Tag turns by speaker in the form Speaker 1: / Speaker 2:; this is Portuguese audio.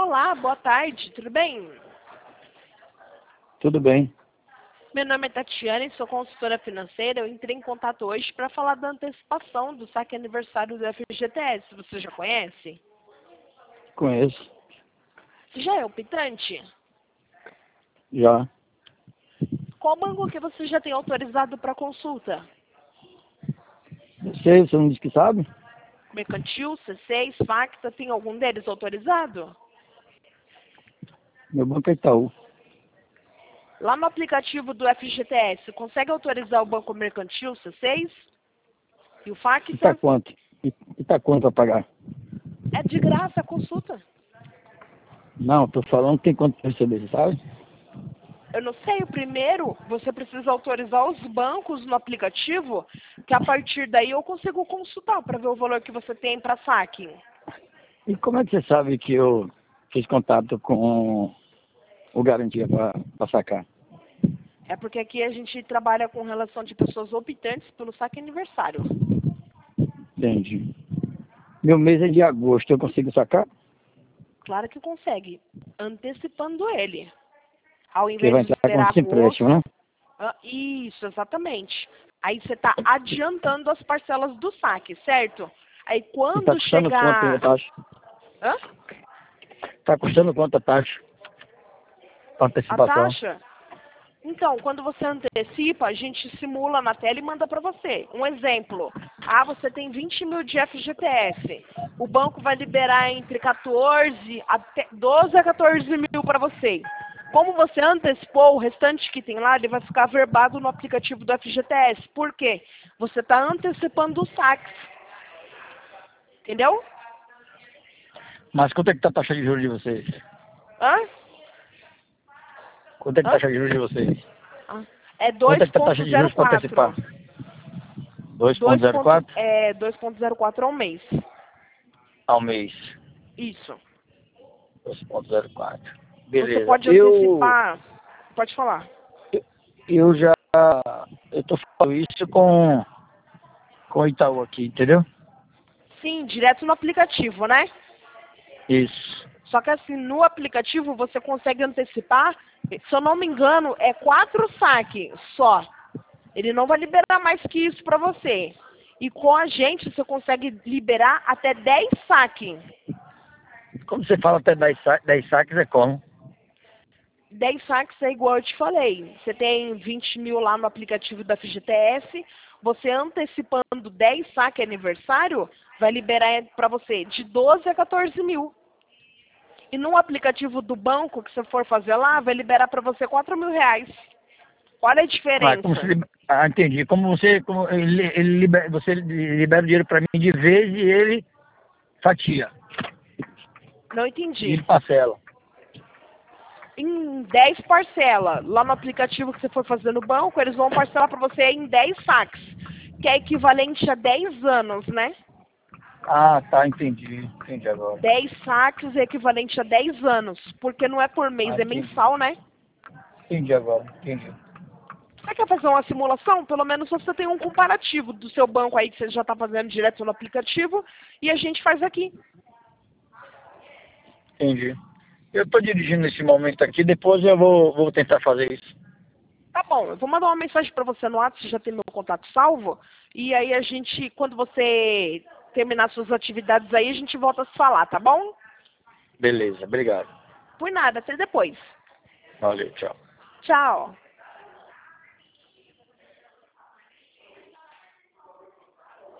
Speaker 1: Olá, boa tarde, tudo bem?
Speaker 2: Tudo bem.
Speaker 1: Meu nome é Tatiane, sou consultora financeira. Eu entrei em contato hoje para falar da antecipação do saque aniversário do FGTS. Você já conhece?
Speaker 2: Conheço.
Speaker 1: Já é optante?
Speaker 2: Já.
Speaker 1: Qual banco que você já tem autorizado para consulta?
Speaker 2: Você não disse que sabe?
Speaker 1: Mercantil, C6, Facta, tem algum deles autorizado?
Speaker 2: Meu banco é Itaú.
Speaker 1: Lá no aplicativo do FGTS, consegue autorizar o Banco Mercantil, C6? E o
Speaker 2: E tá
Speaker 1: Facta?
Speaker 2: quanto? E tá quanto para pagar?
Speaker 1: É de graça a consulta.
Speaker 2: Não, tô falando tem quanto para receber, você sabe?
Speaker 1: Eu não sei, o primeiro, você precisa autorizar os bancos no aplicativo, que a partir daí eu consigo consultar para ver o valor que você tem para saque.
Speaker 2: E como é que você sabe que eu fiz contato com o Garantia para sacar?
Speaker 1: É porque aqui a gente trabalha com relação de pessoas optantes pelo saque aniversário.
Speaker 2: Entendi. Meu mês é de agosto, eu consigo sacar?
Speaker 1: Claro que consegue, antecipando ele. Ao
Speaker 2: Porque
Speaker 1: invés
Speaker 2: vai
Speaker 1: de
Speaker 2: entrar com
Speaker 1: esperar
Speaker 2: esse empréstimo,
Speaker 1: agosto.
Speaker 2: né?
Speaker 1: Isso, exatamente. Aí você está adiantando as parcelas do saque, certo? Aí
Speaker 2: E tá
Speaker 1: quando
Speaker 2: custando quanto a
Speaker 1: chegar.
Speaker 2: taxa?
Speaker 1: Hã?
Speaker 2: Tá custando quanto a taxa? A
Speaker 1: A
Speaker 2: antecipação.
Speaker 1: taxa? Então, quando você antecipa, a gente simula na tela e manda para você. Um exemplo. Ah, você tem 20 mil de FGTS. O banco vai liberar entre 12 a 14 mil para você. Como você antecipou, o restante que tem lá, ele vai ficar verbado no aplicativo do FGTS. Por quê? Você está antecipando os saques. Entendeu?
Speaker 2: Mas quanto é que tá a taxa de juros de vocês?
Speaker 1: Hã?
Speaker 2: Quanto é que tá
Speaker 1: Hã?
Speaker 2: a taxa de juros de vocês?
Speaker 1: Ah, é
Speaker 2: Quanto é que tá a taxa de juros para antecipar?
Speaker 1: 2,04.
Speaker 2: 2,04
Speaker 1: 2,04 ao mês.
Speaker 2: ao mês.
Speaker 1: Isso.
Speaker 2: 2,04.
Speaker 1: Você
Speaker 2: Beleza.
Speaker 1: pode antecipar. Pode falar.
Speaker 2: Eu já eu tô falando isso com o Itaú aqui, entendeu?
Speaker 1: Sim, direto no aplicativo, né?
Speaker 2: Isso.
Speaker 1: Só que assim, no aplicativo você consegue antecipar, se eu não me engano, é 4 saques só. Ele não vai liberar mais que isso para você. E com a gente você consegue liberar até 10 saques.
Speaker 2: Como você fala até 10 saques é como?
Speaker 1: 10 saques é igual eu te falei. Você tem 20 mil lá no aplicativo da FGTS. Você antecipando 10 saques aniversário, vai liberar para você de 12 a 14 mil. E no aplicativo do banco que você for fazer lá, vai liberar para você 4 mil reais. Olha a
Speaker 2: Ah, como
Speaker 1: diferença.
Speaker 2: se, entendi. Como ele libera, você libera o dinheiro para mim de vez e ele fatia.
Speaker 1: Não
Speaker 2: E
Speaker 1: entendi.
Speaker 2: ele parcela.
Speaker 1: Em 10 parcelas. Lá no aplicativo que você for fazer no banco, eles vão parcelar para você em 10 saques. Que é equivalente a 10 anos, né?
Speaker 2: Ah, tá, entendi. Entendi agora.
Speaker 1: 10 saques é equivalente a 10 anos. Porque não é por mês,
Speaker 2: Ah,
Speaker 1: é
Speaker 2: entendi.
Speaker 1: mensal, né?
Speaker 2: Entendi agora. Entendi.
Speaker 1: Você quer fazer uma simulação? Pelo menos você tem um comparativo do seu banco aí que você já está fazendo direto no aplicativo. E a gente faz aqui.
Speaker 2: Entendi. Eu estou dirigindo nesse momento aqui, depois eu vou tentar fazer isso.
Speaker 1: Tá bom, eu vou mandar uma mensagem para você no WhatsApp, você já tem meu contato salvo. E aí a gente, quando você terminar suas atividades aí, a gente volta a se falar, tá bom?
Speaker 2: Beleza, obrigado.
Speaker 1: Por nada, até depois.
Speaker 2: Valeu, tchau.
Speaker 1: Tchau.